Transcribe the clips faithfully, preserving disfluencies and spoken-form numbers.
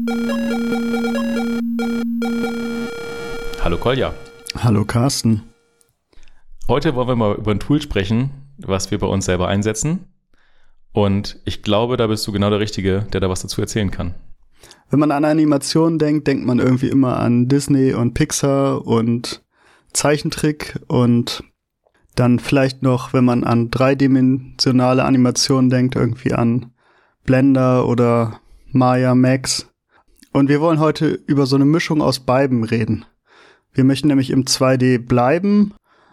Hallo Kolja. Hallo Carsten. Heute wollen wir mal über ein Tool sprechen, was wir bei uns selber einsetzen. Und ich glaube, da bist du genau der Richtige, der da was dazu erzählen kann. Wenn man an Animation denkt, denkt man irgendwie immer an Disney und Pixar und Zeichentrick und dann vielleicht noch, wenn man an dreidimensionale Animationen denkt, irgendwie an Blender oder Maya Max. Und wir wollen heute über so eine Mischung aus beiden reden. Wir möchten nämlich im zwei D bleiben,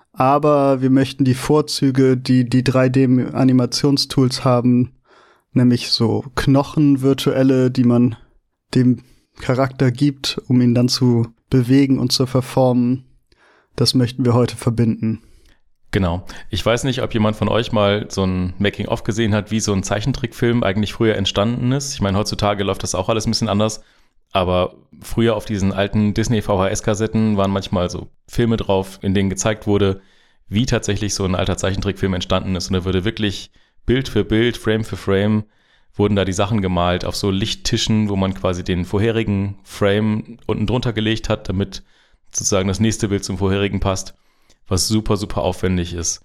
aber wir möchten die Vorzüge, die die drei D-Animationstools haben, nämlich so Knochen, virtuelle, die man dem Charakter gibt, um ihn dann zu bewegen und zu verformen, das möchten wir heute verbinden. Genau. Ich weiß nicht, ob jemand von euch mal so ein Making-of gesehen hat, wie so ein Zeichentrickfilm eigentlich früher entstanden ist. Ich meine, heutzutage läuft das auch alles ein bisschen anders. Aber früher auf diesen alten Disney-V H S-Kassetten waren manchmal so Filme drauf, in denen gezeigt wurde, wie tatsächlich so ein alter Zeichentrickfilm entstanden ist. Und da wurde wirklich Bild für Bild, Frame für Frame, wurden da die Sachen gemalt auf so Lichttischen, wo man quasi den vorherigen Frame unten drunter gelegt hat, damit sozusagen das nächste Bild zum vorherigen passt, was super, super aufwendig ist.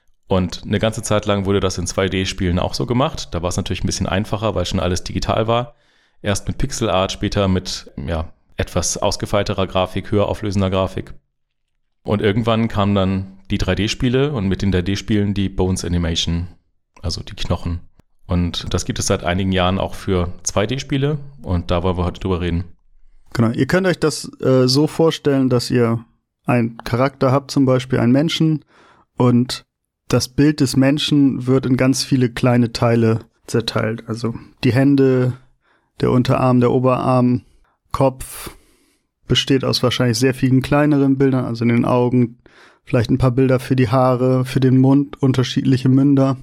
Und eine ganze Zeit lang wurde das in zwei D-Spielen auch so gemacht. Da war es natürlich ein bisschen einfacher, weil schon alles digital war. Erst mit Pixelart, später mit ja, etwas ausgefeilterer Grafik, höher auflösender Grafik. Und irgendwann kamen dann die drei D-Spiele und mit den drei D-Spielen die Bones Animation, also die Knochen. Und das gibt es seit einigen Jahren auch für zwei D-Spiele und da wollen wir heute drüber reden. Genau, ihr könnt euch das äh, so vorstellen, dass ihr einen Charakter habt, zum Beispiel einen Menschen, und das Bild des Menschen wird in ganz viele kleine Teile zerteilt. Also die Hände, der Unterarm, der Oberarm, Kopf besteht aus wahrscheinlich sehr vielen kleineren Bildern, also in den Augen, vielleicht ein paar Bilder für die Haare, für den Mund, unterschiedliche Münder.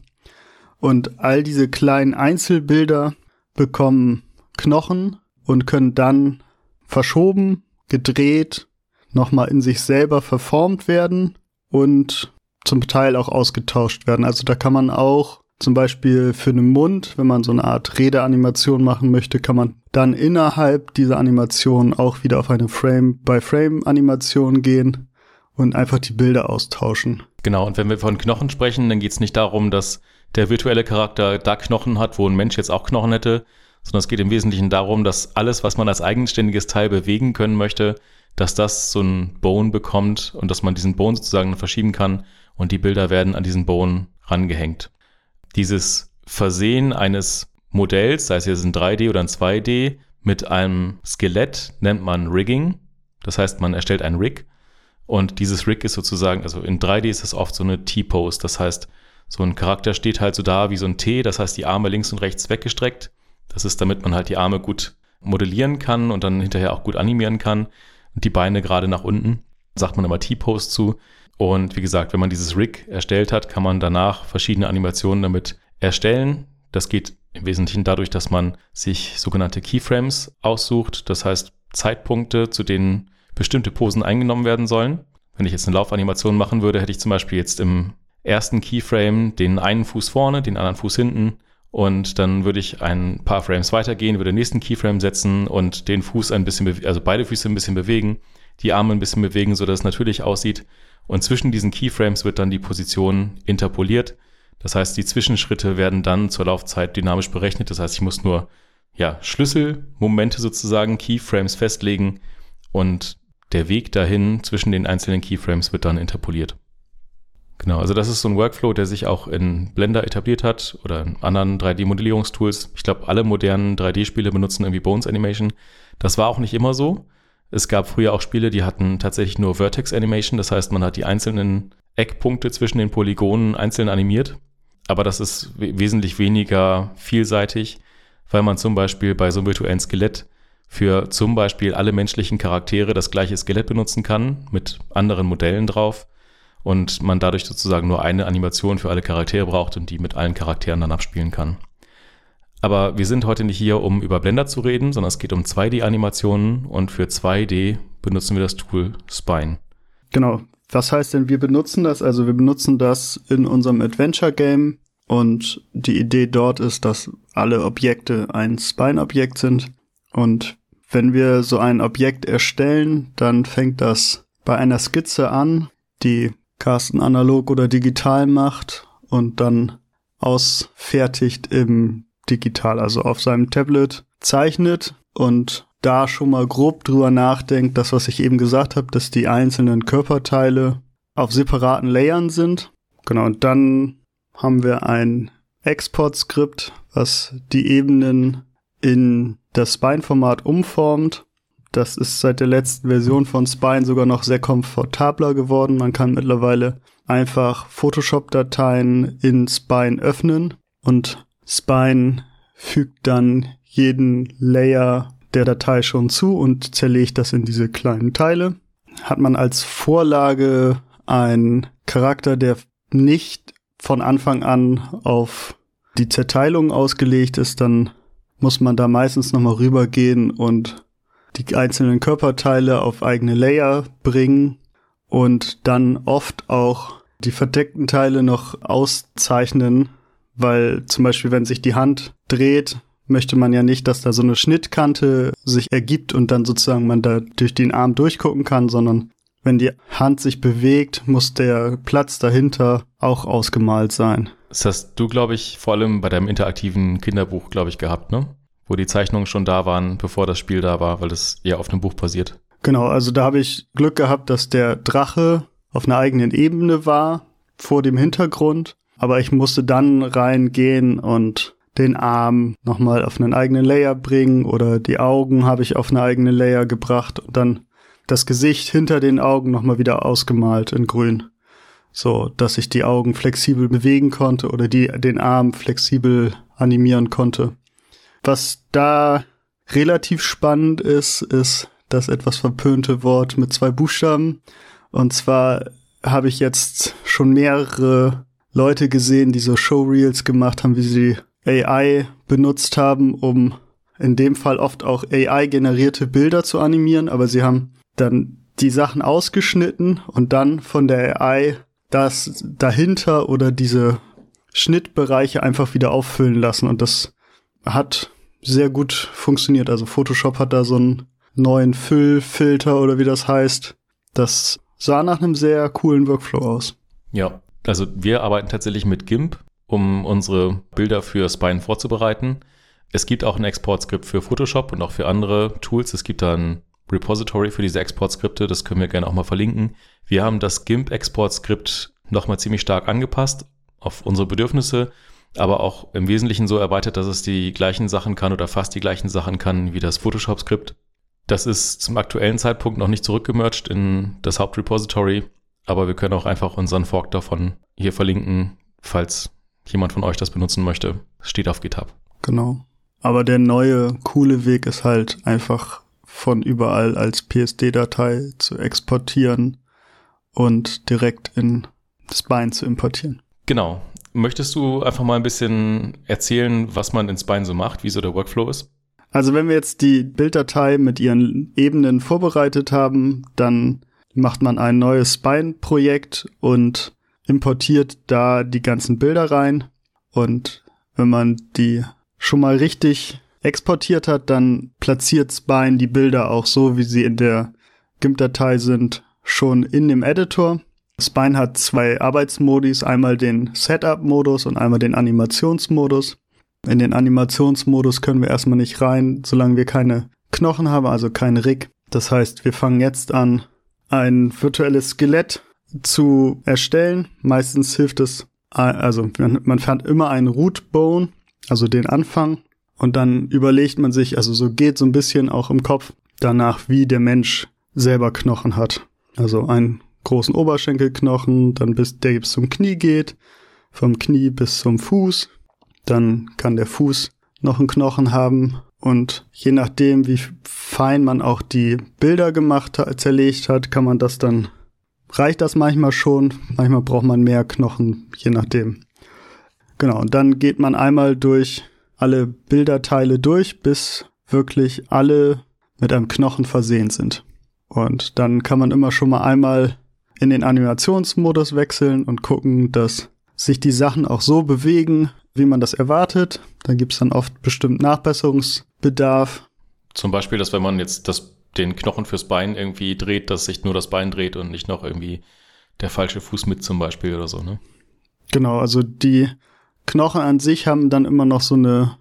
Und all diese kleinen Einzelbilder bekommen Knochen und können dann verschoben, gedreht, nochmal in sich selber verformt werden und zum Teil auch ausgetauscht werden. Also da kann man auch zum Beispiel für einen Mund, wenn man so eine Art Redeanimation machen möchte, kann man dann innerhalb dieser Animation auch wieder auf eine Frame-by-Frame-Animation gehen und einfach die Bilder austauschen. Genau, und wenn wir von Knochen sprechen, dann geht es nicht darum, dass der virtuelle Charakter da Knochen hat, wo ein Mensch jetzt auch Knochen hätte, sondern es geht im Wesentlichen darum, dass alles, was man als eigenständiges Teil bewegen können möchte, dass das so ein Bone bekommt und dass man diesen Bone sozusagen verschieben kann und die Bilder werden an diesen Bone rangehängt. Dieses Versehen eines Modells, sei es jetzt in drei D oder in zwei D, mit einem Skelett nennt man Rigging. Das heißt, man erstellt ein Rig und dieses Rig ist sozusagen, also in drei D ist es oft so eine T-Pose. Das heißt, so ein Charakter steht halt so da wie so ein T, das heißt, die Arme links und rechts weggestreckt. Das ist, damit man halt die Arme gut modellieren kann und dann hinterher auch gut animieren kann. Und die Beine gerade nach unten, sagt man immer T-Pose zu. Und wie gesagt, wenn man dieses Rig erstellt hat, kann man danach verschiedene Animationen damit erstellen. Das geht im Wesentlichen dadurch, dass man sich sogenannte Keyframes aussucht. Das heißt Zeitpunkte, zu denen bestimmte Posen eingenommen werden sollen. Wenn ich jetzt eine Laufanimation machen würde, hätte ich zum Beispiel jetzt im ersten Keyframe den einen Fuß vorne, den anderen Fuß hinten. Und dann würde ich ein paar Frames weitergehen, würde den nächsten Keyframe setzen und den Fuß ein bisschen, bewe- also beide Füße ein bisschen bewegen, die Arme ein bisschen bewegen, sodass es natürlich aussieht. Und zwischen diesen Keyframes wird dann die Position interpoliert. Das heißt, die Zwischenschritte werden dann zur Laufzeit dynamisch berechnet. Das heißt, ich muss nur ja, Schlüsselmomente sozusagen, Keyframes festlegen und der Weg dahin zwischen den einzelnen Keyframes wird dann interpoliert. Genau, also das ist so ein Workflow, der sich auch in Blender etabliert hat oder in anderen drei D-Modellierungstools. Ich glaube, alle modernen drei D-Spiele benutzen irgendwie Bones Animation. Das war auch nicht immer so. Es gab früher auch Spiele, die hatten tatsächlich nur Vertex Animation. Das heißt, man hat die einzelnen Eckpunkte zwischen den Polygonen einzeln animiert. Aber das ist we- wesentlich weniger vielseitig, weil man zum Beispiel bei so einem virtuellen Skelett für zum Beispiel alle menschlichen Charaktere das gleiche Skelett benutzen kann, mit anderen Modellen drauf. Und man dadurch sozusagen nur eine Animation für alle Charaktere braucht und die mit allen Charakteren dann abspielen kann. Aber wir sind heute nicht hier, um über Blender zu reden, sondern es geht um zwei D-Animationen und für zwei D benutzen wir das Tool Spine. Genau. Was heißt denn, wir benutzen das? Also wir benutzen das in unserem Adventure-Game und die Idee dort ist, dass alle Objekte ein Spine-Objekt sind und wenn wir so ein Objekt erstellen, dann fängt das bei einer Skizze an, die Carsten analog oder digital macht und dann ausfertigt im Digital, also auf seinem Tablet zeichnet und da schon mal grob drüber nachdenkt, das, was ich eben gesagt habe, dass die einzelnen Körperteile auf separaten Layern sind. Genau, und dann haben wir ein Export-Skript, was die Ebenen in das Spine-Format umformt. Das ist seit der letzten Version von Spine sogar noch sehr komfortabler geworden. Man kann mittlerweile einfach Photoshop-Dateien in Spine öffnen und Spine fügt dann jeden Layer der Datei schon zu und zerlegt das in diese kleinen Teile. Hat man als Vorlage einen Charakter, der nicht von Anfang an auf die Zerteilung ausgelegt ist, dann muss man da meistens nochmal rübergehen und die einzelnen Körperteile auf eigene Layer bringen und dann oft auch die verdeckten Teile noch auszeichnen, weil zum Beispiel, wenn sich die Hand dreht, möchte man ja nicht, dass da so eine Schnittkante sich ergibt und dann sozusagen man da durch den Arm durchgucken kann, sondern wenn die Hand sich bewegt, muss der Platz dahinter auch ausgemalt sein. Das hast du, glaube ich, vor allem bei deinem interaktiven Kinderbuch, glaube ich, gehabt, ne? Wo die Zeichnungen schon da waren, bevor das Spiel da war, weil das eher auf einem Buch basiert. Genau, also da habe ich Glück gehabt, dass der Drache auf einer eigenen Ebene war, vor dem Hintergrund. Aber ich musste dann reingehen und den Arm nochmal auf einen eigenen Layer bringen oder die Augen habe ich auf eine eigene Layer gebracht und dann das Gesicht hinter den Augen nochmal wieder ausgemalt in grün. So, dass ich die Augen flexibel bewegen konnte oder die, den Arm flexibel animieren konnte. Was da relativ spannend ist, ist das etwas verpönte Wort mit zwei Buchstaben. Und zwar habe ich jetzt schon mehrere Leute gesehen, die so Showreels gemacht haben, wie sie A I benutzt haben, um in dem Fall oft auch A I-generierte Bilder zu animieren. Aber sie haben dann die Sachen ausgeschnitten und dann von der A I das dahinter oder diese Schnittbereiche einfach wieder auffüllen lassen. Und das hat sehr gut funktioniert. Also Photoshop hat da so einen neuen Füllfilter oder wie das heißt. Das sah nach einem sehr coolen Workflow aus. Ja, also wir arbeiten tatsächlich mit GIMP, um unsere Bilder für Spine vorzubereiten. Es gibt auch ein Exportskript für Photoshop und auch für andere Tools. Es gibt da ein Repository für diese Exportskripte, das können wir gerne auch mal verlinken. Wir haben das GIMP-Exportskript nochmal ziemlich stark angepasst auf unsere Bedürfnisse, aber auch im Wesentlichen so erweitert, dass es die gleichen Sachen kann oder fast die gleichen Sachen kann wie das Photoshop-Skript. Das ist zum aktuellen Zeitpunkt noch nicht zurückgemerged in das Hauptrepository, aber wir können auch einfach unseren Fork davon hier verlinken, falls jemand von euch das benutzen möchte. Es steht auf GitHub. Genau. Aber der neue, coole Weg ist halt einfach von überall als P S D-Datei zu exportieren und direkt in Spine zu importieren. Genau. Möchtest du einfach mal ein bisschen erzählen, was man in Spine so macht, wie so der Workflow ist? Also wenn wir jetzt die Bilddatei mit ihren Ebenen vorbereitet haben, dann macht man ein neues Spine-Projekt und importiert da die ganzen Bilder rein. Und wenn man die schon mal richtig exportiert hat, dann platziert Spine die Bilder auch so, wie sie in der GIMP-Datei sind, schon in dem Editor. Spine hat zwei Arbeitsmodis, einmal den Setup-Modus und einmal den Animationsmodus. In den Animationsmodus können wir erstmal nicht rein, solange wir keine Knochen haben, also kein Rig. Das heißt, wir fangen jetzt an, ein virtuelles Skelett zu erstellen. Meistens hilft es, also man fährt immer einen Root Bone, also den Anfang. Und dann überlegt man sich, also so geht so ein bisschen auch im Kopf danach, wie der Mensch selber Knochen hat. Also einen großen Oberschenkelknochen, dann bis der bis zum Knie geht, vom Knie bis zum Fuß. Dann kann der Fuß noch einen Knochen haben. Und je nachdem, wie fein man auch die Bilder gemacht hat, zerlegt hat, kann man das dann, reicht das manchmal schon. Manchmal braucht man mehr Knochen, je nachdem. Genau, und dann geht man einmal durch alle Bilderteile durch, bis wirklich alle mit einem Knochen versehen sind. Und dann kann man immer schon mal einmal in den Animationsmodus wechseln und gucken, dass sich die Sachen auch so bewegen, wie man das erwartet. Da gibt's dann oft bestimmt Nachbesserungsbedarf. Zum Beispiel, dass wenn man jetzt das, den Knochen fürs Bein irgendwie dreht, dass sich nur das Bein dreht und nicht noch irgendwie der falsche Fuß mit zum Beispiel oder so, ne? Genau, also die Knochen an sich haben dann immer noch so eine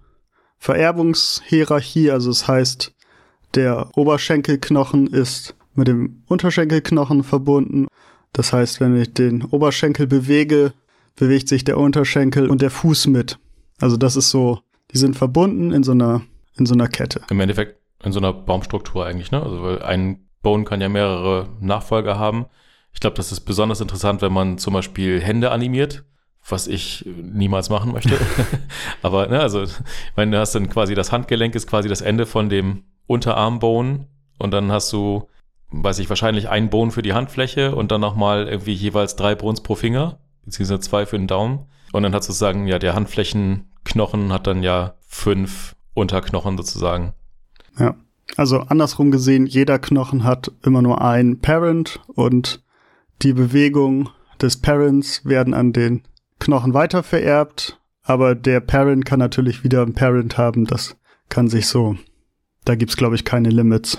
Vererbungshierarchie, also das heißt, der Oberschenkelknochen ist mit dem Unterschenkelknochen verbunden. Das heißt, wenn ich den Oberschenkel bewege, bewegt sich der Unterschenkel und der Fuß mit. Also das ist so, die sind verbunden in so einer, in so einer Kette. Im Endeffekt in so einer Baumstruktur eigentlich, ne? Also weil ein Bone kann ja mehrere Nachfolger haben. Ich glaube, das ist besonders interessant, wenn man zum Beispiel Hände animiert, was ich niemals machen möchte. Aber, ne, also, ich meine, du hast dann quasi das Handgelenk ist quasi das Ende von dem Unterarmbone und dann hast du, weiß ich, wahrscheinlich einen Bone für die Handfläche und dann nochmal irgendwie jeweils drei Bones pro Finger, beziehungsweise zwei für den Daumen. Und dann hat sozusagen, ja, der Handflächenknochen hat dann ja fünf Unterknochen sozusagen. Ja, also andersrum gesehen, jeder Knochen hat immer nur einen Parent und die Bewegungen des Parents werden an den Knochen weiter vererbt, aber der Parent kann natürlich wieder einen Parent haben, das kann sich so, da gibt's glaube ich keine Limits.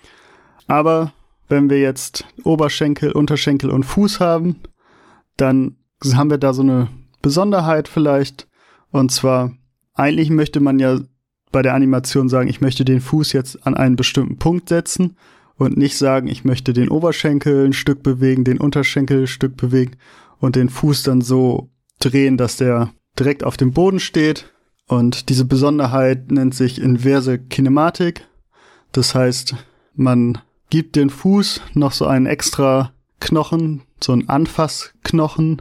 Aber wenn wir jetzt Oberschenkel, Unterschenkel und Fuß haben, dann haben wir da so eine Besonderheit vielleicht, und zwar eigentlich möchte man ja bei der Animation sagen, ich möchte den Fuß jetzt an einen bestimmten Punkt setzen und nicht sagen, ich möchte den Oberschenkel ein Stück bewegen, den Unterschenkel ein Stück bewegen und den Fuß dann so drehen, dass der direkt auf dem Boden steht. Und diese Besonderheit nennt sich inverse Kinematik. Das heißt, man gibt den Fuß noch so einen extra Knochen, so einen Anfassknochen,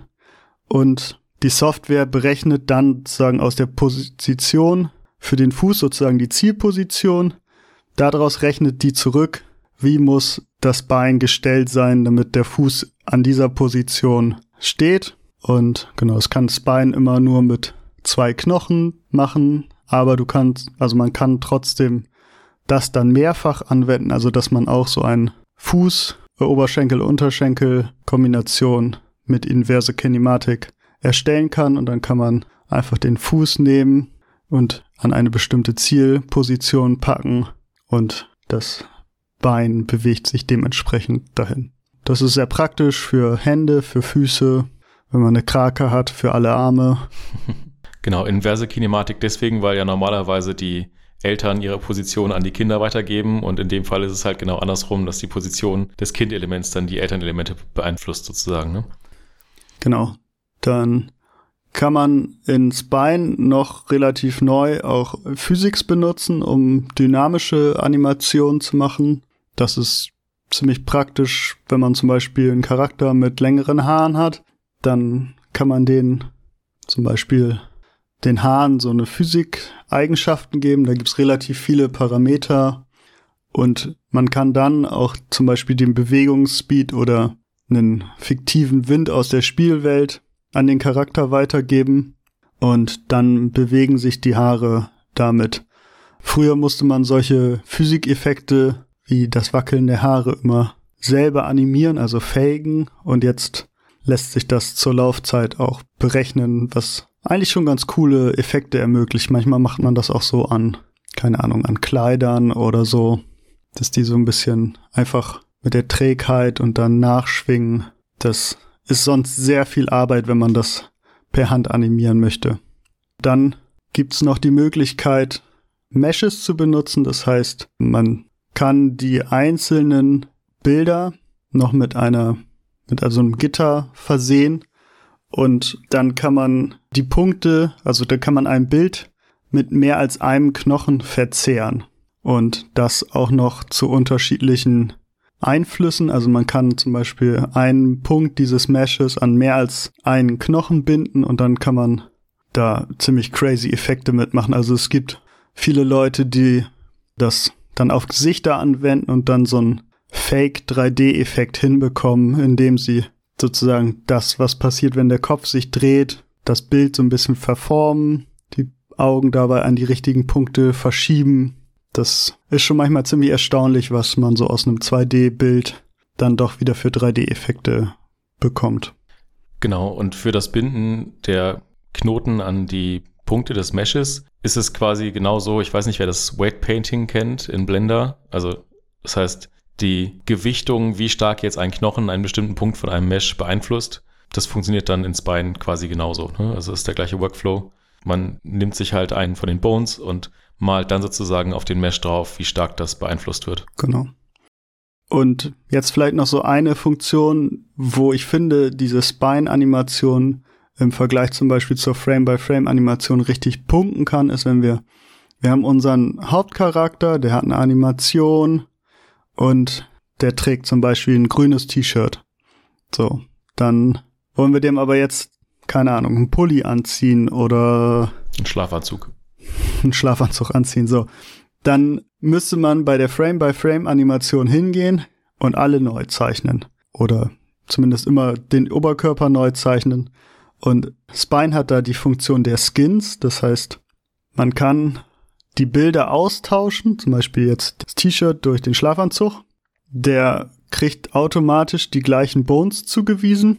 und die Software berechnet dann sozusagen aus der Position für den Fuß sozusagen die Zielposition. Daraus rechnet die zurück, wie muss das Bein gestellt sein, damit der Fuß an dieser Position steht. Und genau, es kann das Bein immer nur mit zwei Knochen machen, aber du kannst, also man kann trotzdem das dann mehrfach anwenden, also dass man auch so ein Fuß, Oberschenkel, Unterschenkel Kombination mit inverse Kinematik erstellen kann, und dann kann man einfach den Fuß nehmen und an eine bestimmte Zielposition packen und das Bein bewegt sich dementsprechend dahin. Das ist sehr praktisch für Hände, für Füße, wenn man eine Krake hat, für alle Arme. Genau, inverse Kinematik deswegen, weil ja normalerweise die Eltern ihre Position an die Kinder weitergeben, und in dem Fall ist es halt genau andersrum, dass die Position des Kindelements dann die Elternelemente beeinflusst sozusagen, ne? Genau. Dann kann man in Spine noch relativ neu auch Physics benutzen, um dynamische Animationen zu machen. Das ist ziemlich praktisch, wenn man zum Beispiel einen Charakter mit längeren Haaren hat. Dann kann man den zum Beispiel den Haaren so eine Physik-Eigenschaften geben. Da gibt's relativ viele Parameter. Und man kann dann auch zum Beispiel den Bewegungsspeed oder einen fiktiven Wind aus der Spielwelt an den Charakter weitergeben. Und dann bewegen sich die Haare damit. Früher musste man solche Physikeffekte wie das Wackeln der Haare immer selber animieren, also faken. Und jetzt lässt sich das zur Laufzeit auch berechnen, was eigentlich schon ganz coole Effekte ermöglicht. Manchmal macht man das auch so an, keine Ahnung, an Kleidern oder so, dass die so ein bisschen einfach mit der Trägheit und dann nachschwingen. Das ist sonst sehr viel Arbeit, wenn man das per Hand animieren möchte. Dann gibt's noch die Möglichkeit, Meshes zu benutzen. Das heißt, man kann die einzelnen Bilder noch mit einer, mit also einem Gitter versehen. Und dann kann man die Punkte, also da kann man ein Bild mit mehr als einem Knochen verzehren. Und das auch noch zu unterschiedlichen Einflüssen. Also man kann zum Beispiel einen Punkt dieses Meshes an mehr als einen Knochen binden und dann kann man da ziemlich crazy Effekte mitmachen. Also es gibt viele Leute, die das dann auf Gesichter anwenden und dann so einen Fake drei D Effekt hinbekommen, indem sie sozusagen das, was passiert, wenn der Kopf sich dreht, das Bild so ein bisschen verformen, die Augen dabei an die richtigen Punkte verschieben. Das ist schon manchmal ziemlich erstaunlich, was man so aus einem zwei D Bild dann doch wieder für drei D Effekte bekommt. Genau, und für das Binden der Knoten an die Punkte des Meshes ist es quasi genauso, ich weiß nicht, wer das Weight Painting kennt in Blender. Also das heißt, die Gewichtung, wie stark jetzt ein Knochen einen bestimmten Punkt von einem Mesh beeinflusst, das funktioniert dann in Spine quasi genauso. Ne? Also es ist der gleiche Workflow. Man nimmt sich halt einen von den Bones und malt dann sozusagen auf den Mesh drauf, wie stark das beeinflusst wird. Genau. Und jetzt vielleicht noch so eine Funktion, wo ich finde, diese Spine-Animation im Vergleich zum Beispiel zur Frame-by-Frame-Animation richtig punkten kann, ist, wenn wir, wir haben unseren Hauptcharakter, der hat eine Animation und der trägt zum Beispiel ein grünes T-Shirt. So, dann wollen wir dem aber jetzt, keine Ahnung, einen Pulli anziehen oder einen Schlafanzug. einen Schlafanzug anziehen, so. Dann müsste man bei der Frame-by-Frame-Animation hingehen und alle neu zeichnen. Oder zumindest immer den Oberkörper neu zeichnen. Und Spine hat da die Funktion der Skins. Das heißt, man kann die Bilder austauschen. Zum Beispiel jetzt das T-Shirt durch den Schlafanzug. Der kriegt automatisch die gleichen Bones zugewiesen.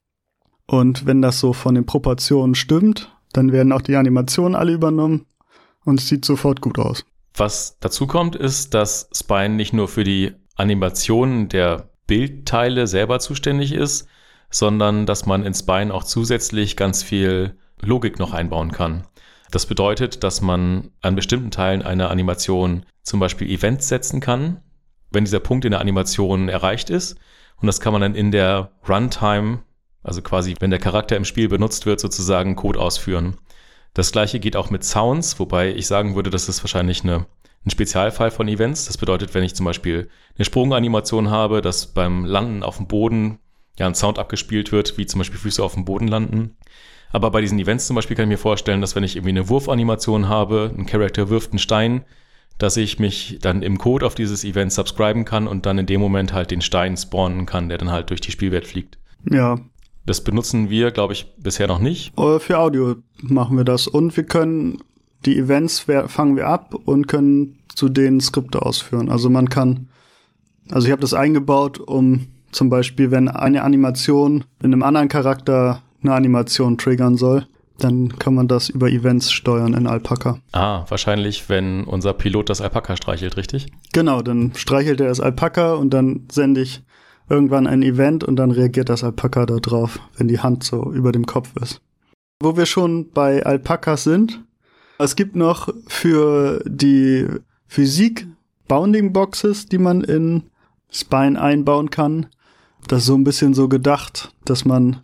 Und wenn das so von den Proportionen stimmt, dann werden auch die Animationen alle übernommen. Und es sieht sofort gut aus. Was dazu kommt, ist, dass Spine nicht nur für die Animationen der Bildteile selber zuständig ist, sondern dass man in Spine auch zusätzlich ganz viel Logik noch einbauen kann. Das bedeutet, dass man an bestimmten Teilen einer Animation zum Beispiel Events setzen kann, wenn dieser Punkt in der Animation erreicht ist. Und das kann man dann in der Runtime, also quasi wenn der Charakter im Spiel benutzt wird, sozusagen Code ausführen. Das gleiche geht auch mit Sounds, wobei ich sagen würde, das ist wahrscheinlich eine, ein Spezialfall von Events. Das bedeutet, wenn ich zum Beispiel eine Sprunganimation habe, dass beim Landen auf dem Boden ja ein Sound abgespielt wird, wie zum Beispiel Füße auf dem Boden landen. Aber bei diesen Events zum Beispiel kann ich mir vorstellen, dass wenn ich irgendwie eine Wurfanimation habe, ein Charakter wirft einen Stein, dass ich mich dann im Code auf dieses Event subscriben kann und dann in dem Moment halt den Stein spawnen kann, der dann halt durch die Spielwelt fliegt. Ja. Das benutzen wir, glaube ich, bisher noch nicht. Für Audio machen wir das. Und wir können die Events fangen wir ab und können zu denen Skripte ausführen. Also man kann, also ich habe das eingebaut, um zum Beispiel, wenn eine Animation in einem anderen Charakter eine Animation triggern soll, dann kann man das über Events steuern in Alpaca. Ah, wahrscheinlich, wenn unser Pilot das Alpaka streichelt, richtig? Genau, dann streichelt er das Alpaka und dann sende ich irgendwann ein Event und dann reagiert das Alpaka da drauf, wenn die Hand so über dem Kopf ist. Wo wir schon bei Alpakas sind, es gibt noch für die Physik Bounding Boxes, die man in Spine einbauen kann. Das ist so ein bisschen so gedacht, dass man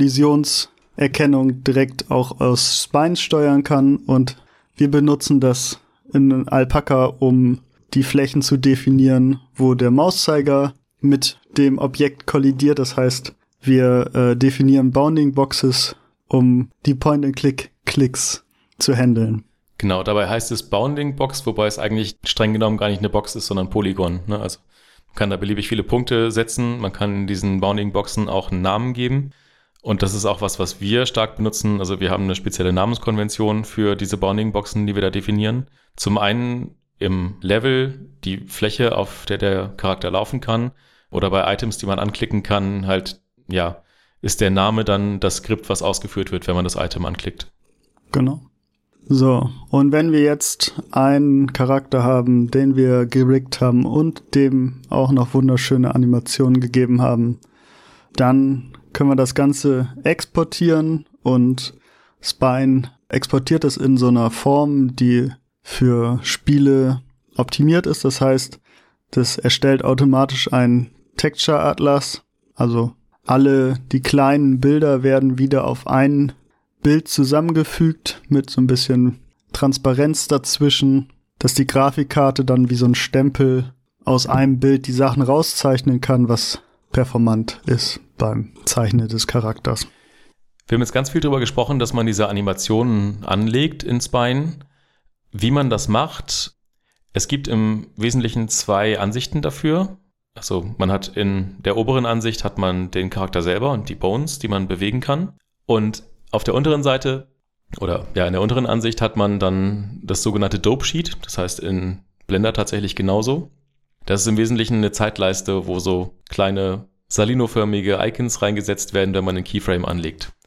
Kollisionserkennung direkt auch aus Spine steuern kann und wir benutzen das in Alpaca, um die Flächen zu definieren, wo der Mauszeiger mit dem Objekt kollidiert. Das heißt, wir äh, definieren Bounding Boxes, um die Point-and-Click-Klicks zu handeln. Genau, dabei heißt es Bounding Box, wobei es eigentlich streng genommen gar nicht eine Box ist, sondern Polygon. Ne? Also man kann da beliebig viele Punkte setzen, man kann diesen Bounding Boxen auch einen Namen geben. Und das ist auch was, was wir stark benutzen. Also wir haben eine spezielle Namenskonvention für diese Bounding Boxen, die wir da definieren. Zum einen im Level die Fläche, auf der der Charakter laufen kann, oder bei Items, die man anklicken kann, halt, ja, ist der Name dann das Skript, was ausgeführt wird, wenn man das Item anklickt. Genau. So, und wenn wir jetzt einen Charakter haben, den wir geriggt haben und dem auch noch wunderschöne Animationen gegeben haben, dann können wir das Ganze exportieren und Spine exportiert es in so einer Form, die für Spiele optimiert ist. Das heißt, das erstellt automatisch einen Texture Atlas, also alle die kleinen Bilder werden wieder auf ein Bild zusammengefügt mit so ein bisschen Transparenz dazwischen, dass die Grafikkarte dann wie so ein Stempel aus einem Bild die Sachen rauszeichnen kann, was performant ist beim Zeichnen des Charakters. Wir haben jetzt ganz viel darüber gesprochen, dass man diese Animationen anlegt in Spine. Wie man das macht, es gibt im Wesentlichen zwei Ansichten dafür. Also man hat in der oberen Ansicht hat man den Charakter selber und die Bones, die man bewegen kann. Und auf der unteren Seite, oder ja, in der unteren Ansicht hat man dann das sogenannte Dope Sheet, das heißt in Blender tatsächlich genauso. Das ist im Wesentlichen eine Zeitleiste, wo so kleine salinoförmige Icons reingesetzt werden, wenn man einen Keyframe anlegt.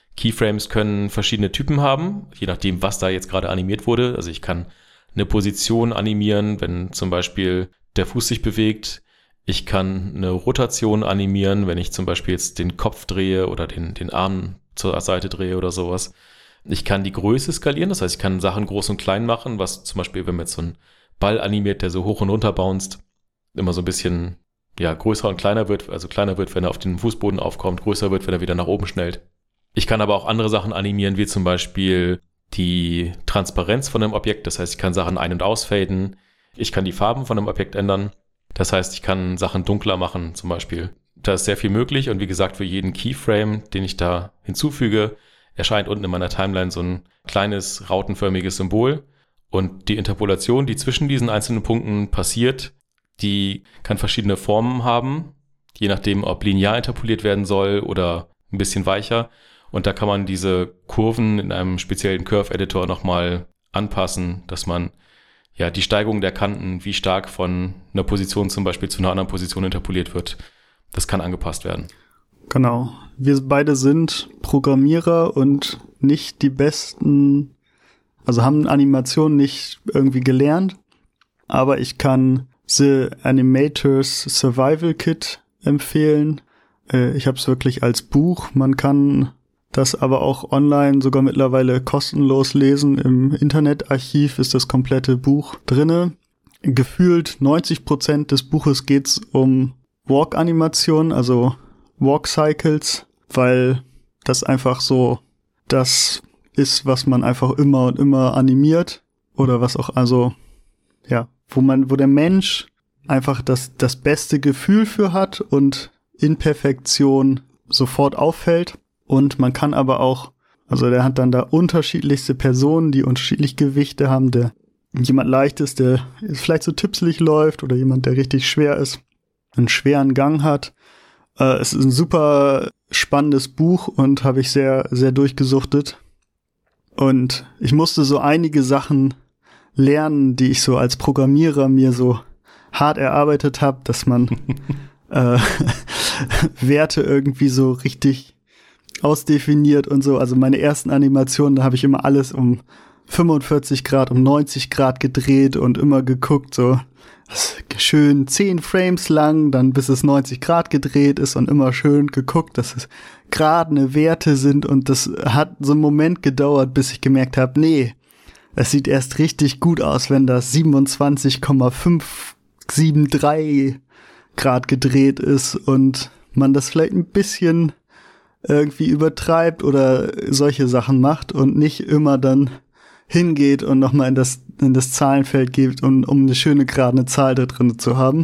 Keyframes können verschiedene Typen haben, je nachdem, was da jetzt gerade animiert wurde. Also ich kann eine Position animieren, wenn zum Beispiel der Fuß sich bewegt. Ich kann eine Rotation animieren, wenn ich zum Beispiel jetzt den Kopf drehe oder den, den Arm zur Seite drehe oder sowas. Ich kann die Größe skalieren, das heißt, ich kann Sachen groß und klein machen, was zum Beispiel, wenn man jetzt so einen Ball animiert, der so hoch und runter bounced, immer so ein bisschen ja, größer und kleiner wird, also kleiner wird, wenn er auf den Fußboden aufkommt, größer wird, wenn er wieder nach oben schnellt. Ich kann aber auch andere Sachen animieren, wie zum Beispiel die Transparenz von einem Objekt, das heißt, ich kann Sachen ein- und ausfaden, ich kann die Farben von einem Objekt ändern, das heißt, ich kann Sachen dunkler machen zum Beispiel. Da ist sehr viel möglich und wie gesagt, für jeden Keyframe, den ich da hinzufüge, erscheint unten in meiner Timeline so ein kleines rautenförmiges Symbol und die Interpolation, die zwischen diesen einzelnen Punkten passiert, die kann verschiedene Formen haben, je nachdem, ob linear interpoliert werden soll oder ein bisschen weicher. Und da kann man diese Kurven in einem speziellen Curve-Editor nochmal anpassen, dass man ja die Steigung der Kanten, wie stark von einer Position zum Beispiel zu einer anderen Position interpoliert wird, das kann angepasst werden. Genau. Wir beide sind Programmierer und nicht die besten, also haben Animation nicht irgendwie gelernt, aber ich kann The Animators Survival Kit empfehlen. Äh, ich habe es wirklich als Buch. Man kann das aber auch online sogar mittlerweile kostenlos lesen. Im Internetarchiv ist das komplette Buch drinne. Gefühlt neunzig Prozent des Buches geht's um Walk-Animation, also Walk-Cycles, weil das einfach so das ist, was man einfach immer und immer animiert oder was auch, also ja, wo man, wo der Mensch einfach das, das beste Gefühl für hat und Imperfektion sofort auffällt. Und man kann aber auch, also der hat dann da unterschiedlichste Personen, die unterschiedlich Gewichte haben. Der jemand leicht ist, der vielleicht so tipselig läuft oder jemand, der richtig schwer ist, einen schweren Gang hat. Äh, es ist ein super spannendes Buch und habe ich sehr, sehr durchgesuchtet. Und ich musste so einige Sachen lernen, die ich so als Programmierer mir so hart erarbeitet habe, dass man äh, Werte irgendwie so richtig ausdefiniert und so. Also meine ersten Animationen, da habe ich immer alles um fünfundvierzig Grad, um neunzig Grad gedreht und immer geguckt, so schön zehn Frames lang, dann bis es neunzig Grad gedreht ist und immer schön geguckt, dass es geradene Werte sind und das hat so einen Moment gedauert, bis ich gemerkt habe, nee, es sieht erst richtig gut aus, wenn das siebenundzwanzig Komma fünf sieben drei Grad gedreht ist und man das vielleicht ein bisschen irgendwie übertreibt oder solche Sachen macht und nicht immer dann hingeht und nochmal in das, in das Zahlenfeld geht, um, um eine schöne gerade Zahl da drin zu haben.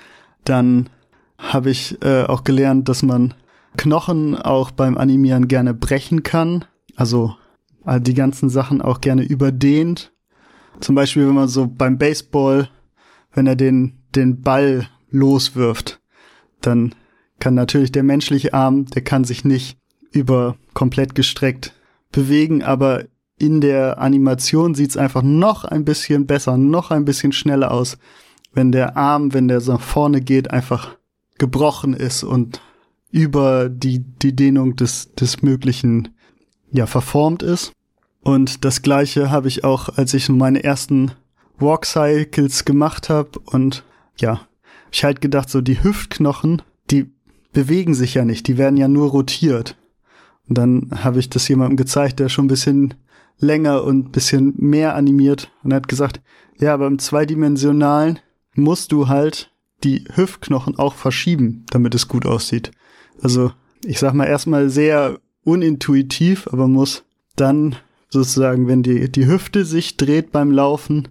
Dann habe ich äh, auch gelernt, dass man Knochen auch beim Animieren gerne brechen kann. Also äh, die ganzen Sachen auch gerne überdehnt. Zum Beispiel, wenn man so beim Baseball, wenn er den, den Ball loswirft, dann kann natürlich der menschliche Arm, der kann sich nicht über komplett gestreckt bewegen, aber in der Animation sieht's einfach noch ein bisschen besser, noch ein bisschen schneller aus, wenn der Arm, wenn der so nach vorne geht, einfach gebrochen ist und über die, die Dehnung des, des Möglichen, ja, verformt ist. Und das Gleiche habe ich auch, als ich meine ersten Walk-Cycles gemacht habe und ja, ich halt gedacht, so die Hüftknochen, die bewegen sich ja nicht, die werden ja nur rotiert. Und dann habe ich das jemandem gezeigt, der schon ein bisschen länger und ein bisschen mehr animiert und er hat gesagt, ja, aber im Zweidimensionalen musst du halt die Hüftknochen auch verschieben, damit es gut aussieht. Also ich sag mal erstmal sehr unintuitiv, aber muss dann sozusagen, wenn die, die Hüfte sich dreht beim Laufen,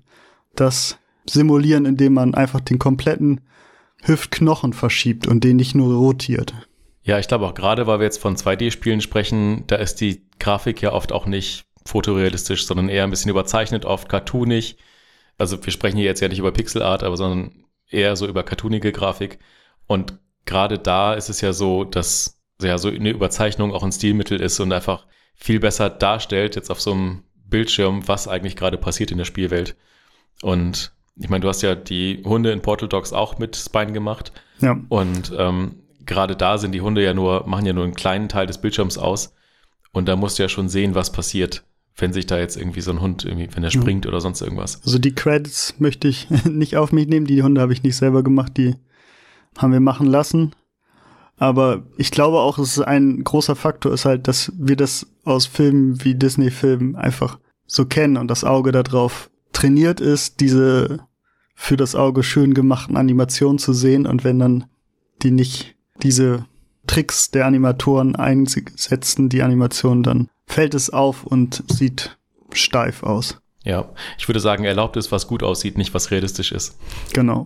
das simulieren, indem man einfach den kompletten Hüftknochen verschiebt und den nicht nur rotiert. Ja, ich glaube auch gerade, weil wir jetzt von zwei D-Spielen sprechen, da ist die Grafik ja oft auch nicht fotorealistisch, sondern eher ein bisschen überzeichnet, oft cartoonig. Also wir sprechen hier jetzt ja nicht über Pixelart, aber sondern eher so über cartoonige Grafik. Und gerade da ist es ja so, dass ja so eine Überzeichnung auch ein Stilmittel ist und einfach viel besser darstellt jetzt auf so einem Bildschirm, was eigentlich gerade passiert in der Spielwelt. Und ich meine, du hast ja die Hunde in Portal Dogs auch mit Spine gemacht. Ja. Und ähm, gerade da sind die Hunde ja nur, machen ja nur einen kleinen Teil des Bildschirms aus. Und da musst du ja schon sehen, was passiert, wenn sich da jetzt irgendwie so ein Hund, irgendwie, wenn er springt ja. oder sonst irgendwas. Also die Credits möchte ich nicht auf mich nehmen. Die Hunde habe ich nicht selber gemacht, die haben wir machen lassen. Aber ich glaube auch, es ist ein großer Faktor, ist halt, dass wir das aus Filmen wie Disney-Filmen einfach so kennen und das Auge darauf trainiert ist, diese für das Auge schön gemachten Animationen zu sehen. Und wenn dann die nicht diese Tricks der Animatoren einsetzen, die Animation, dann fällt es auf und sieht steif aus. Ja, ich würde sagen, erlaubt ist, was gut aussieht, nicht was realistisch ist. Genau.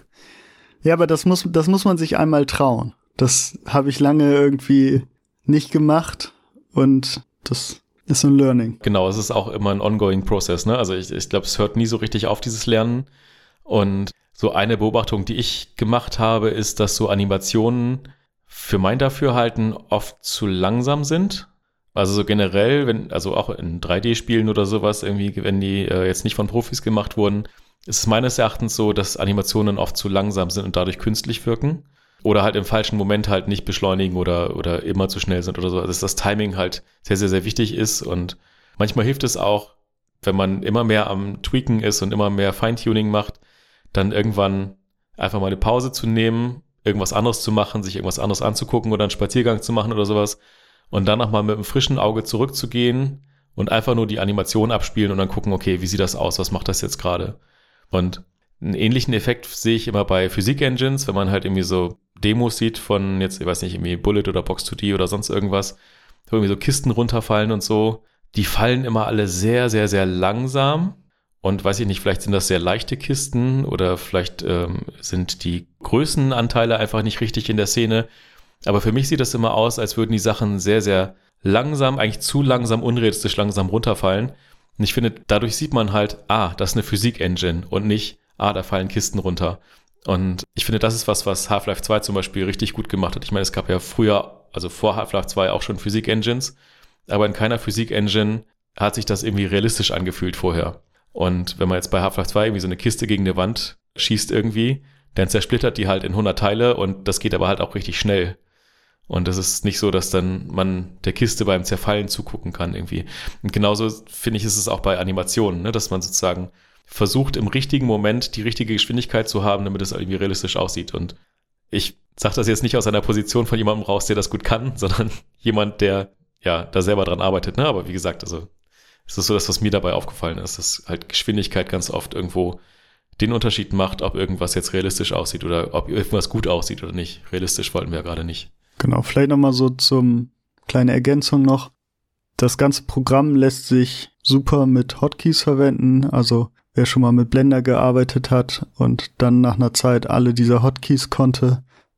Ja, aber das muss, das muss man sich einmal trauen. Das habe ich lange irgendwie nicht gemacht und das ist so ein Learning. Genau, es ist auch immer ein ongoing Process, ne? Also ich, ich glaube, es hört nie so richtig auf, dieses Lernen. Und so eine Beobachtung, die ich gemacht habe, ist, dass so Animationen für mein Dafürhalten oft zu langsam sind. Also so generell, wenn, also auch in drei D-Spielen oder sowas, irgendwie, wenn die äh, jetzt nicht von Profis gemacht wurden, ist es meines Erachtens so, dass Animationen oft zu langsam sind und dadurch künstlich wirken. Oder halt im falschen Moment halt nicht beschleunigen oder, oder immer zu schnell sind oder so. Also dass das Timing halt sehr, sehr, sehr wichtig ist. Und manchmal hilft es auch, wenn man immer mehr am Tweaken ist und immer mehr Feintuning macht, dann irgendwann einfach mal eine Pause zu nehmen, irgendwas anderes zu machen, sich irgendwas anderes anzugucken oder einen Spaziergang zu machen oder sowas. Und dann nochmal mit einem frischen Auge zurückzugehen und einfach nur die Animation abspielen und dann gucken, okay, wie sieht das aus? Was macht das jetzt gerade? Und einen ähnlichen Effekt sehe ich immer bei Physik-Engines, wenn man halt irgendwie so Demos sieht von jetzt, ich weiß nicht, irgendwie Bullet oder Box zwei D oder sonst irgendwas, wo irgendwie so Kisten runterfallen und so. Die fallen immer alle sehr, sehr, sehr langsam. Und weiß ich nicht, vielleicht sind das sehr leichte Kisten oder vielleicht ähm, sind die Größenanteile einfach nicht richtig in der Szene. Aber für mich sieht das immer aus, als würden die Sachen sehr, sehr langsam, eigentlich zu langsam, unrealistisch langsam runterfallen. Und ich finde, dadurch sieht man halt, ah, das ist eine Physik-Engine und nicht, ah, da fallen Kisten runter. Und ich finde, das ist was, was Half-Life zwei zum Beispiel richtig gut gemacht hat. Ich meine, es gab ja früher, also vor Half-Life zwei auch schon Physik-Engines, aber in keiner Physik-Engine hat sich das irgendwie realistisch angefühlt vorher. Und wenn man jetzt bei Half-Life zwei irgendwie so eine Kiste gegen eine Wand schießt irgendwie, dann zersplittert die halt in hundert Teile und das geht aber halt auch richtig schnell. Und das ist nicht so, dass dann man der Kiste beim Zerfallen zugucken kann irgendwie. Und genauso finde ich, ist es auch bei Animationen, ne, dass man sozusagen versucht, im richtigen Moment die richtige Geschwindigkeit zu haben, damit es irgendwie realistisch aussieht. Und ich sage das jetzt nicht aus einer Position von jemandem raus, der das gut kann, sondern jemand, der ja da selber dran arbeitet. Ne? Aber wie gesagt, also es ist so das, was mir dabei aufgefallen ist, dass halt Geschwindigkeit ganz oft irgendwo den Unterschied macht, ob irgendwas jetzt realistisch aussieht oder ob irgendwas gut aussieht oder nicht. Realistisch wollten wir ja gerade nicht. Genau, vielleicht nochmal so zum kleine Ergänzung noch. Das ganze Programm lässt sich super mit Hotkeys verwenden. Also wer schon mal mit Blender gearbeitet hat und dann nach einer Zeit alle diese Hotkeys konnte,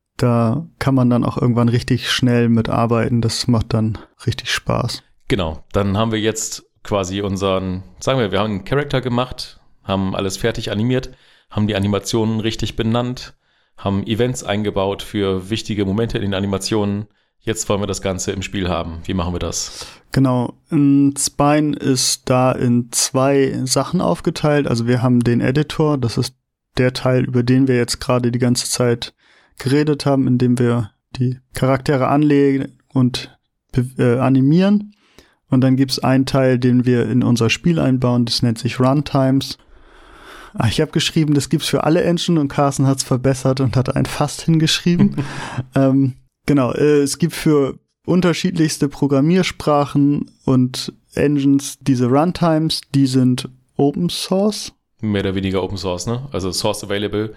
da kann man dann auch irgendwann richtig schnell mitarbeiten. Das macht dann richtig Spaß. Genau, dann haben wir jetzt quasi unseren, sagen wir, wir haben einen Charakter gemacht, haben alles fertig animiert, haben die Animationen richtig benannt, haben Events eingebaut für wichtige Momente in den Animationen. Jetzt wollen wir das Ganze im Spiel haben. Wie machen wir das? Genau, Spine ist da in zwei Sachen aufgeteilt. Also wir haben den Editor, das ist der Teil, über den wir jetzt gerade die ganze Zeit geredet haben, in dem wir die Charaktere anlegen und äh, animieren. Und dann gibt's einen Teil, den wir in unser Spiel einbauen, das nennt sich Runtimes. Ach, ich habe geschrieben, das gibt's für alle Engine und Carsten hat's verbessert und hat ein Fast hingeschrieben. ähm, genau, äh, es gibt für unterschiedlichste Programmiersprachen und Engines diese Runtimes, die sind Open Source. Mehr oder weniger Open Source, ne? Also Source Available.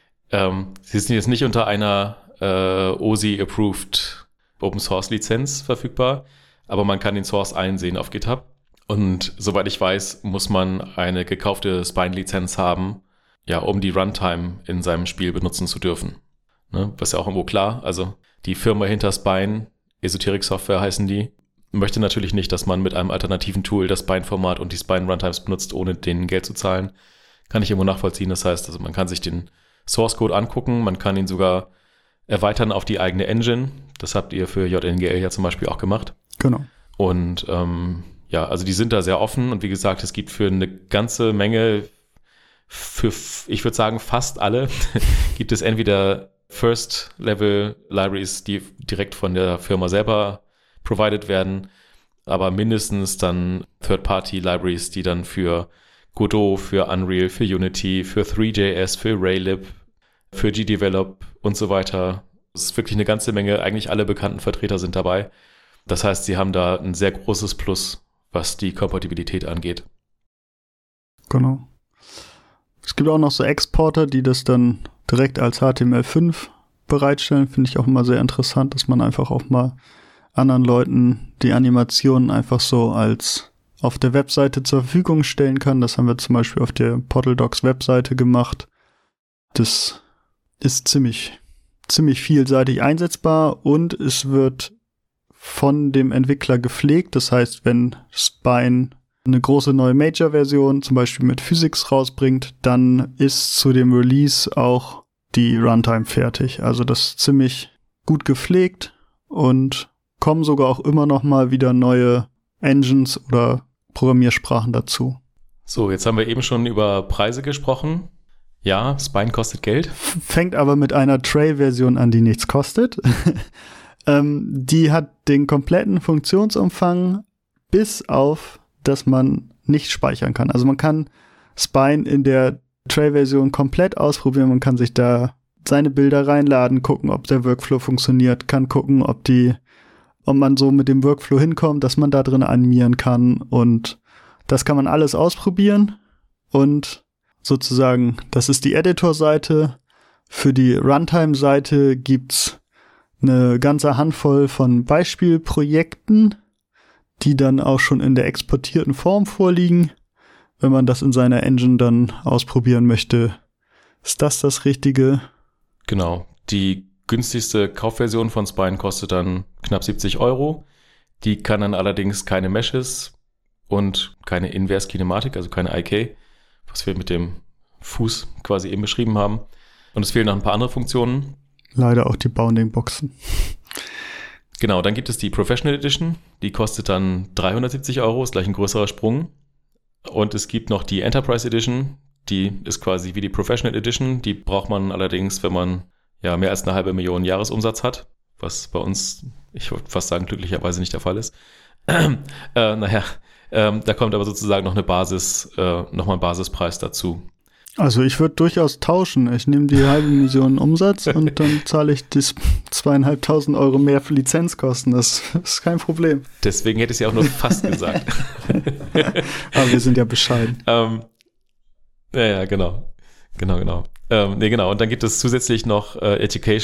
Ähm, sie sind jetzt nicht unter einer äh, O S I-approved Open Source Lizenz verfügbar, aber man kann den Source einsehen auf GitHub. Und soweit ich weiß, muss man eine gekaufte Spine-Lizenz haben, ja, um die Runtime in seinem Spiel benutzen zu dürfen. Ne? Was ja auch irgendwo klar. Also die Firma hinter Spine, Esoteric Software heißen die, möchte natürlich nicht, dass man mit einem alternativen Tool das Spine-Format und die Spine-Runtimes benutzt, ohne denen Geld zu zahlen. Kann ich irgendwo nachvollziehen. Das heißt, also man kann sich den Source-Code angucken, man kann ihn sogar erweitern auf die eigene Engine. Das habt ihr für J N G L ja zum Beispiel auch gemacht. Genau. Und ähm, ja, also die sind da sehr offen und wie gesagt, es gibt für eine ganze Menge, für, ich würde sagen fast alle, gibt es entweder First-Level-Libraries, die direkt von der Firma selber provided werden, aber mindestens dann Third-Party-Libraries, die dann für Godot, für Unreal, für Unity, für three J S, für Raylib, für gDevelop und so weiter. Es ist wirklich eine ganze Menge, eigentlich alle bekannten Vertreter sind dabei. Das heißt, sie haben da ein sehr großes Plus, was die Kompatibilität angeht. Genau. Es gibt auch noch so Exporter, die das dann direkt als H T M L fünf bereitstellen. Finde ich auch immer sehr interessant, dass man einfach auch mal anderen Leuten die Animationen einfach so als auf der Webseite zur Verfügung stellen kann. Das haben wir zum Beispiel auf der Portal Docs Webseite gemacht. Das ist ziemlich, ziemlich vielseitig einsetzbar und es wird von dem Entwickler gepflegt. Das heißt, wenn Spine eine große neue Major-Version, zum Beispiel mit Physics, rausbringt, dann ist zu dem Release auch die Runtime fertig. Also das ist ziemlich gut gepflegt und kommen sogar auch immer noch mal wieder neue Engines oder Programmiersprachen dazu. So, jetzt haben wir eben schon über Preise gesprochen. Ja, Spine kostet Geld. Fängt aber mit einer Tray-Version an, die nichts kostet. ähm, die hat den kompletten Funktionsumfang bis auf, dass man nicht speichern kann. Also man kann Spine in der Tray-Version komplett ausprobieren. Man kann sich da seine Bilder reinladen, gucken, ob der Workflow funktioniert, kann gucken, ob die, ob man so mit dem Workflow hinkommt, dass man da drin animieren kann. Und das kann man alles ausprobieren. Und sozusagen, das ist die Editor-Seite. Für die Runtime-Seite gibt's eine ganze Handvoll von Beispielprojekten, die dann auch schon in der exportierten Form vorliegen. Wenn man das in seiner Engine dann ausprobieren möchte, ist das das Richtige. Genau. Die günstigste Kaufversion von Spine kostet dann knapp siebzig Euro. Die kann dann allerdings keine Meshes und keine Inverse Kinematik, also keine I K, was wir mit dem Fuß quasi eben beschrieben haben. Und es fehlen noch ein paar andere Funktionen. Leider auch die Bounding-Boxen. Genau, dann gibt es die Professional Edition. Die kostet dann dreihundertsiebzig Euro, ist gleich ein größerer Sprung. Und es gibt noch die Enterprise Edition. Die ist quasi wie die Professional Edition. Die braucht man allerdings, wenn man ja mehr als eine halbe Million Jahresumsatz hat, was bei uns, ich würde fast sagen, glücklicherweise nicht der Fall ist. äh, naja, ähm, da kommt aber sozusagen noch eine Basis, äh, nochmal ein Basispreis dazu. Also ich würde durchaus tauschen. Ich nehme die halbe Million Umsatz und dann zahle ich das zweieinhalbtausend Euro mehr für Lizenzkosten. Das ist kein Problem. Deswegen hätte ich es ja auch nur fast gesagt. Aber wir sind ja bescheiden. ähm, ja, ja, genau. Genau, genau. Ähm, nee, genau. Und dann gibt es zusätzlich noch äh,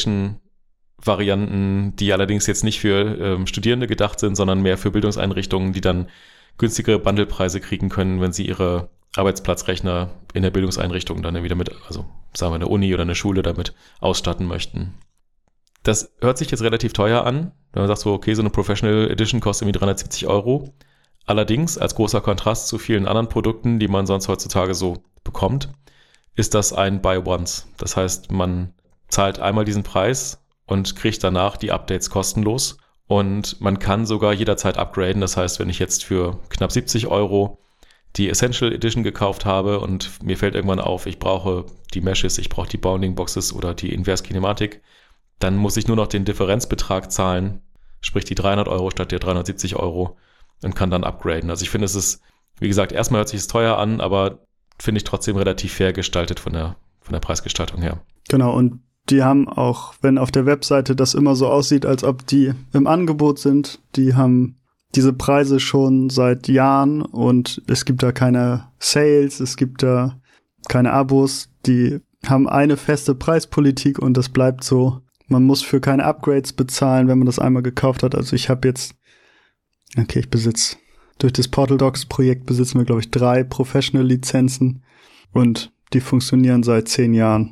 Education-Varianten, die allerdings jetzt nicht für ähm, Studierende gedacht sind, sondern mehr für Bildungseinrichtungen, die dann günstigere Bundlepreise kriegen können, wenn sie ihre Arbeitsplatzrechner in der Bildungseinrichtung dann wieder mit, also sagen wir eine Uni oder eine Schule damit ausstatten möchten. Das hört sich jetzt relativ teuer an, wenn man sagt so, okay, so eine Professional Edition kostet irgendwie dreihundertsiebzig Euro. Allerdings, als großer Kontrast zu vielen anderen Produkten, die man sonst heutzutage so bekommt, ist das ein Buy Once. Das heißt, man zahlt einmal diesen Preis und kriegt danach die Updates kostenlos und man kann sogar jederzeit upgraden. Das heißt, wenn ich jetzt für knapp siebzig Euro die Essential Edition gekauft habe und mir fällt irgendwann auf, ich brauche die Meshes, ich brauche die Bounding Boxes oder die Inverse Kinematik, dann muss ich nur noch den Differenzbetrag zahlen, sprich die dreihundert Euro statt der dreihundertsiebzig Euro und kann dann upgraden. Also ich finde, es ist, wie gesagt, erstmal hört sich es teuer an, aber finde ich trotzdem relativ fair gestaltet von der, von der Preisgestaltung her. Genau, und die haben auch, wenn auf der Webseite das immer so aussieht, als ob die im Angebot sind, die haben diese Preise schon seit Jahren und es gibt da keine Sales, es gibt da keine Abos, die haben eine feste Preispolitik und das bleibt so. Man muss für keine Upgrades bezahlen, wenn man das einmal gekauft hat. Also ich habe jetzt, okay, ich besitze, durch das Portal Docs Projekt besitzen wir, glaube ich, drei Professional-Lizenzen und die funktionieren seit zehn Jahren.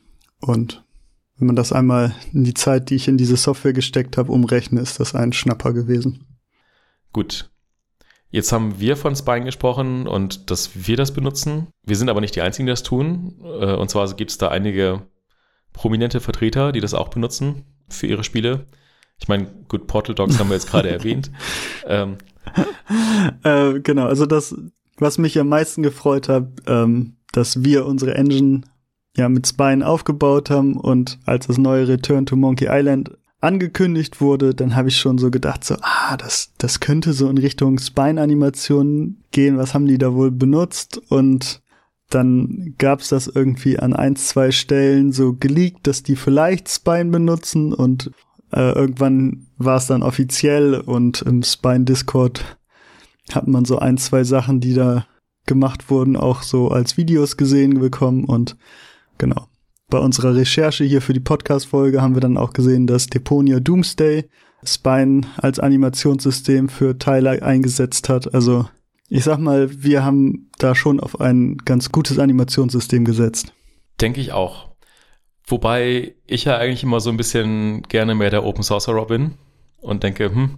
Und wenn man das einmal in die Zeit, die ich in diese Software gesteckt habe, umrechne, ist das ein Schnapper gewesen. Gut, jetzt haben wir von Spine gesprochen und dass wir das benutzen. Wir sind aber nicht die Einzigen, die das tun. Und zwar gibt es da einige prominente Vertreter, die das auch benutzen für ihre Spiele. Ich meine, gut, Portal Docs haben wir jetzt gerade erwähnt. Ähm. Äh, genau, also das, was mich am meisten gefreut hat, ähm, dass wir unsere Engine ja mit Spine aufgebaut haben und als das neue Return to Monkey Island angekündigt wurde, dann habe ich schon so gedacht, so, ah, das, das könnte so in Richtung Spine-Animation gehen, was haben die da wohl benutzt? Und dann gab's das irgendwie an ein, zwei Stellen so geleakt, dass die vielleicht Spine benutzen und äh, irgendwann war es dann offiziell und im Spine-Discord hat man so ein, zwei Sachen, die da gemacht wurden, auch so als Videos gesehen bekommen und genau. Bei unserer Recherche hier für die Podcast-Folge haben wir dann auch gesehen, dass Deponia Doomsday Spine als Animationssystem für Teile eingesetzt hat. Also ich sag mal, wir haben da schon auf ein ganz gutes Animationssystem gesetzt. Denke ich auch. Wobei ich ja eigentlich immer so ein bisschen gerne mehr der Open Sorcerer bin und denke, hm,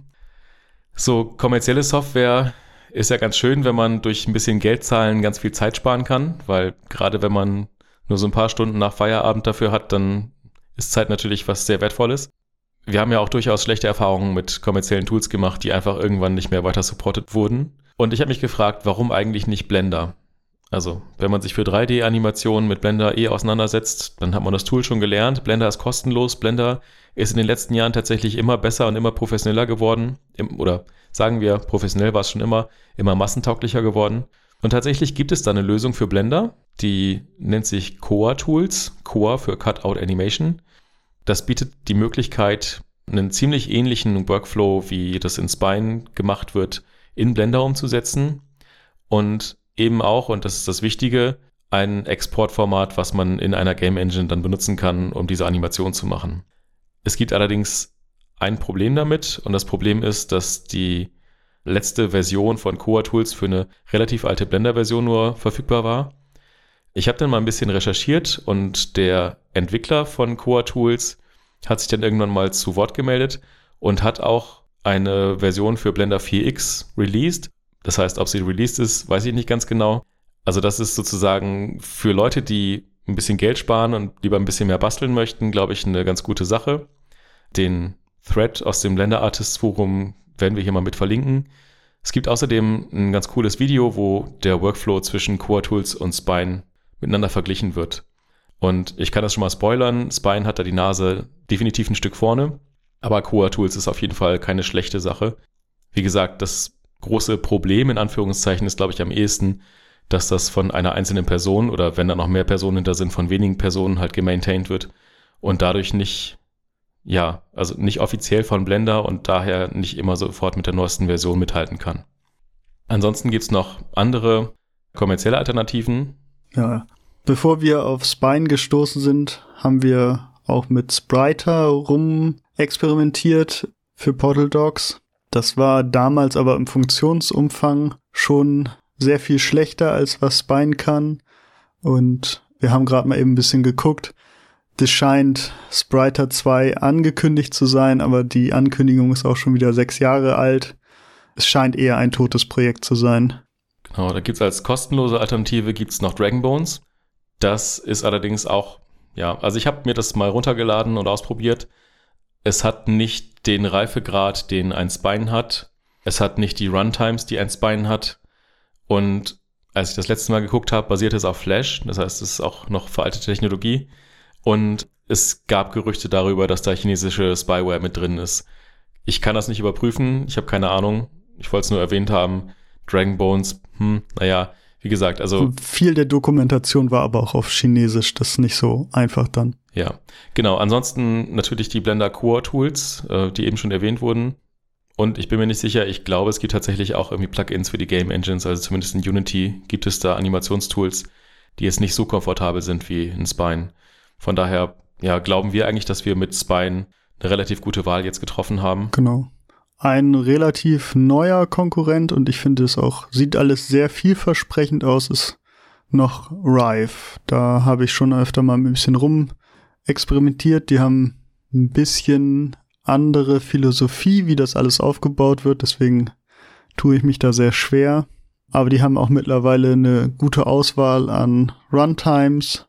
so kommerzielle Software ist ja ganz schön, wenn man durch ein bisschen Geld zahlen ganz viel Zeit sparen kann, weil gerade wenn man nur so ein paar Stunden nach Feierabend dafür hat, dann ist Zeit natürlich was sehr Wertvolles. Wir haben ja auch durchaus schlechte Erfahrungen mit kommerziellen Tools gemacht, die einfach irgendwann nicht mehr weiter supported wurden. Und ich habe mich gefragt, warum eigentlich nicht Blender? Also, wenn man sich für drei D-Animationen mit Blender eh auseinandersetzt, dann hat man das Tool schon gelernt. Blender ist kostenlos. Blender ist in den letzten Jahren tatsächlich immer besser und immer professioneller geworden. Oder sagen wir, professionell war es schon immer, immer massentauglicher geworden. Und tatsächlich gibt es da eine Lösung für Blender, die nennt sich Koa Tools, Koa für Cutout Animation. Das bietet die Möglichkeit, einen ziemlich ähnlichen Workflow, wie das in Spine gemacht wird, in Blender umzusetzen und eben auch, und das ist das Wichtige, ein Exportformat, was man in einer Game Engine dann benutzen kann, um diese Animation zu machen. Es gibt allerdings ein Problem damit und das Problem ist, dass die letzte Version von Koa Tools für eine relativ alte Blender-Version nur verfügbar war. Ich habe dann mal ein bisschen recherchiert und der Entwickler von Koa Tools hat sich dann irgendwann mal zu Wort gemeldet und hat auch eine Version für Blender vier X released. Das heißt, ob sie released ist, weiß ich nicht ganz genau. Also das ist sozusagen für Leute, die ein bisschen Geld sparen und lieber ein bisschen mehr basteln möchten, glaube ich, eine ganz gute Sache. Den Thread aus dem Blender Artists Forum werden wir hier mal mit verlinken. Es gibt außerdem ein ganz cooles Video, wo der Workflow zwischen Koa Tools und Spine miteinander verglichen wird. Und ich kann das schon mal spoilern, Spine hat da die Nase definitiv ein Stück vorne, aber Koa Tools ist auf jeden Fall keine schlechte Sache. Wie gesagt, das große Problem in Anführungszeichen ist, glaube ich, am ehesten, dass das von einer einzelnen Person oder wenn da noch mehr Personen hinter sind, von wenigen Personen halt gemaintained wird und dadurch nicht Ja, also nicht offiziell von Blender und daher nicht immer sofort mit der neuesten Version mithalten kann. Ansonsten gibt's noch andere kommerzielle Alternativen. Ja, bevor wir auf Spine gestoßen sind, haben wir auch mit Spriter rum experimentiert für Portal Dogs. Das war damals aber im Funktionsumfang schon sehr viel schlechter, als was Spine kann. Und wir haben gerade mal eben ein bisschen geguckt. Das scheint Spriter zwei angekündigt zu sein, aber die Ankündigung ist auch schon wieder sechs Jahre alt. Es scheint eher ein totes Projekt zu sein. Genau, da gibt's als kostenlose Alternative gibt's noch Dragon Bones. Das ist allerdings auch, ja, also ich habe mir das mal runtergeladen und ausprobiert. Es hat nicht den Reifegrad, den ein Spine hat. Es hat nicht die Runtimes, die ein Spine hat. Und als ich das letzte Mal geguckt habe, basiert es auf Flash. Das heißt, es ist auch noch veraltete Technologie. Und es gab Gerüchte darüber, dass da chinesische Spyware mit drin ist. Ich kann das nicht überprüfen, ich habe keine Ahnung. Ich wollte es nur erwähnt haben. Dragon Bones, hm, naja, wie gesagt, also... Viel der Dokumentation war aber auch auf Chinesisch, das ist nicht so einfach dann. Ja, genau. Ansonsten natürlich die Blender Core Tools, äh, die eben schon erwähnt wurden. Und ich bin mir nicht sicher, ich glaube, es gibt tatsächlich auch irgendwie Plugins für die Game Engines, also zumindest in Unity gibt es da Animationstools, die jetzt nicht so komfortabel sind wie in Spine. Von daher, ja, glauben wir eigentlich, dass wir mit Spine eine relativ gute Wahl jetzt getroffen haben. Genau. Ein relativ neuer Konkurrent und ich finde es auch, sieht alles sehr vielversprechend aus, ist noch Rive. Da habe ich schon öfter mal ein bisschen rum experimentiert. Die haben ein bisschen andere Philosophie, wie das alles aufgebaut wird. Deswegen tue ich mich da sehr schwer. Aber die haben auch mittlerweile eine gute Auswahl an Runtimes.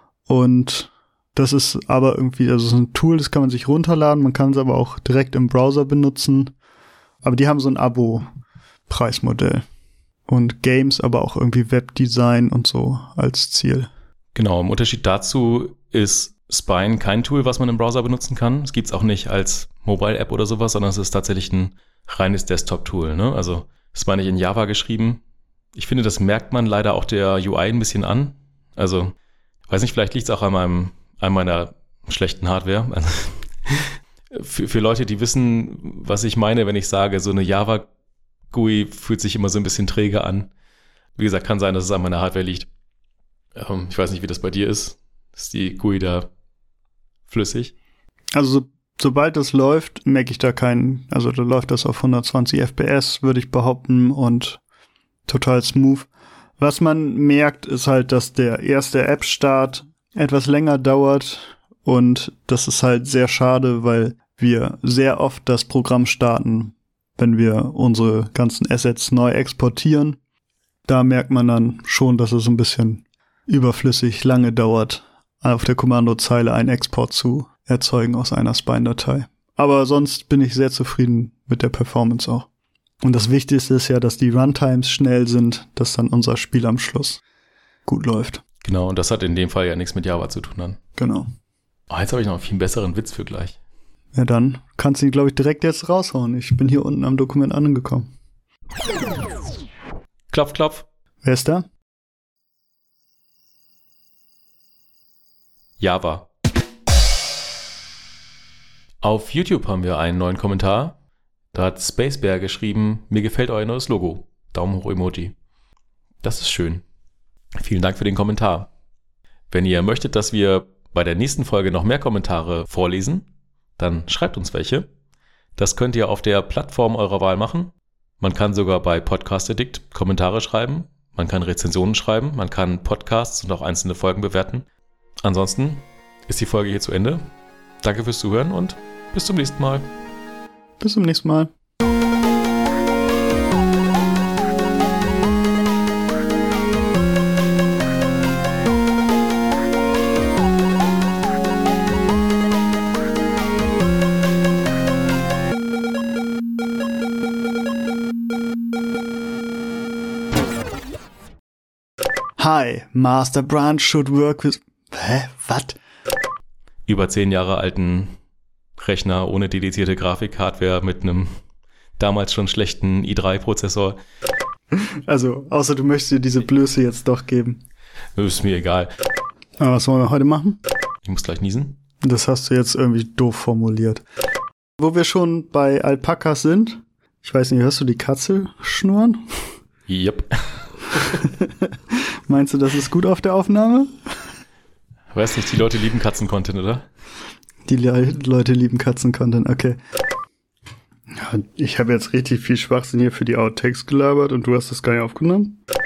Und das ist aber irgendwie, also so ein Tool, das kann man sich runterladen. Man kann es aber auch direkt im Browser benutzen. Aber die haben so ein Abo-Preismodell. Und Games, aber auch irgendwie Webdesign und so als Ziel. Genau, im Unterschied dazu ist Spine kein Tool, was man im Browser benutzen kann. Es gibt es auch nicht als Mobile-App oder sowas, sondern es ist tatsächlich ein reines Desktop-Tool. Ne? Also es war nicht in Java geschrieben. Ich finde, das merkt man leider auch der U I ein bisschen an. Also, weiß nicht, vielleicht liegt es auch an meinem, an meiner schlechten Hardware. Also, für, für Leute, die wissen, was ich meine, wenn ich sage, so eine Java-G U I fühlt sich immer so ein bisschen träge an. Wie gesagt, kann sein, dass es an meiner Hardware liegt. Ähm, ich weiß nicht, wie das bei dir ist. Ist die G U I da flüssig? Also so, sobald das läuft, merke ich da keinen, also da läuft das auf hundertzwanzig F P S, würde ich behaupten, und total smooth. Was man merkt, ist halt, dass der erste App-Start etwas länger dauert und das ist halt sehr schade, weil wir sehr oft das Programm starten, wenn wir unsere ganzen Assets neu exportieren. Da merkt man dann schon, dass es ein bisschen überflüssig lange dauert, auf der Kommandozeile einen Export zu erzeugen aus einer Spine-Datei. Aber sonst bin ich sehr zufrieden mit der Performance auch. Und das Wichtigste ist ja, dass die Runtimes schnell sind, dass dann unser Spiel am Schluss gut läuft. Genau, und das hat in dem Fall ja nichts mit Java zu tun dann. Genau. Oh, jetzt habe ich noch einen viel besseren Witz für gleich. Ja, dann kannst du ihn, glaube ich, direkt jetzt raushauen. Ich bin hier unten am Dokument angekommen. Klopf, klopf. Wer ist da? Java. Auf YouTube haben wir einen neuen Kommentar. Da hat Spacebear geschrieben, mir gefällt euer neues Logo. Daumen hoch Emoji. Das ist schön. Vielen Dank für den Kommentar. Wenn ihr möchtet, dass wir bei der nächsten Folge noch mehr Kommentare vorlesen, dann schreibt uns welche. Das könnt ihr auf der Plattform eurer Wahl machen. Man kann sogar bei Podcast Addict Kommentare schreiben. Man kann Rezensionen schreiben. Man kann Podcasts und auch einzelne Folgen bewerten. Ansonsten ist die Folge hier zu Ende. Danke fürs Zuhören und bis zum nächsten Mal. Bis zum nächsten Mal. Hi, Master Branch should work with... Hä? Was? Über zehn Jahre alten Rechner ohne dedizierte Grafikhardware mit einem damals schon schlechten i drei Prozessor. Also, außer du möchtest dir diese Blöße jetzt doch geben. Ist mir egal. Aber was wollen wir heute machen? Ich muss gleich niesen. Das hast du jetzt irgendwie doof formuliert. Wo wir schon bei Alpakas sind, ich weiß nicht, hörst du die Katze schnurren? Yep. Meinst du, das ist gut auf der Aufnahme? Weiß nicht, die Leute lieben Katzen-Content, oder? Die Le- Leute lieben Katzen-Content, okay. Ja, ich habe jetzt richtig viel Schwachsinn hier für die Outtakes gelabert und du hast das gar nicht aufgenommen?